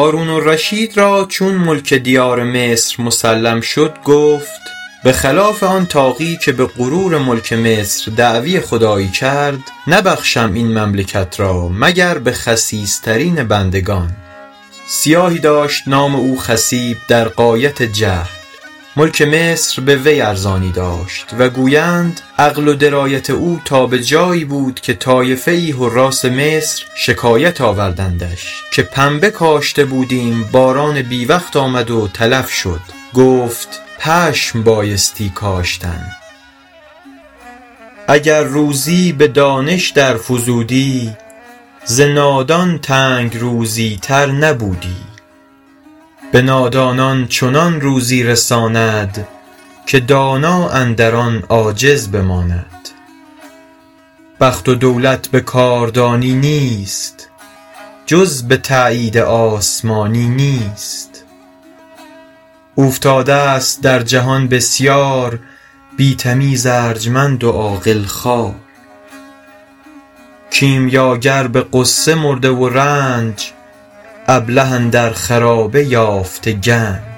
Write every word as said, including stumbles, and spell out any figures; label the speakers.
Speaker 1: هارون الرشید را چون ملک دیار مصر مسلم شد گفت به خلاف آن طاغی که به غرور ملک مصر دعوی خدایی کرد نبخشم این مملکت را مگر به خسیس‌ترین بندگان. سیاهی داشت نام او خصیب در غایت جهل، ملک مصر به وی ارزانی داشت و گویند عقل و درایت او تا به جایی بود که طایفه‌ای حراس مصر شکایت آوردندش که پنبه کاشته بودیم باران بی وقت آمد و تلف شد. گفت پشم بایستی کاشتن. اگر روزی به دانش در فزودی ز نادان تنگ روزی تر نبودی. به نادانان چنان روزی رساند که دانا اندر آن عاجز بماند. بخت و دولت به کاردانی نیست جز به تأیید آسمانی نیست. اوفتاده است در جهان بسیار بی تمیز ارجمند و عاقل خوار. کیمیاگر به غصه مرده و رنج ابله اندر خرابه یافته گنج.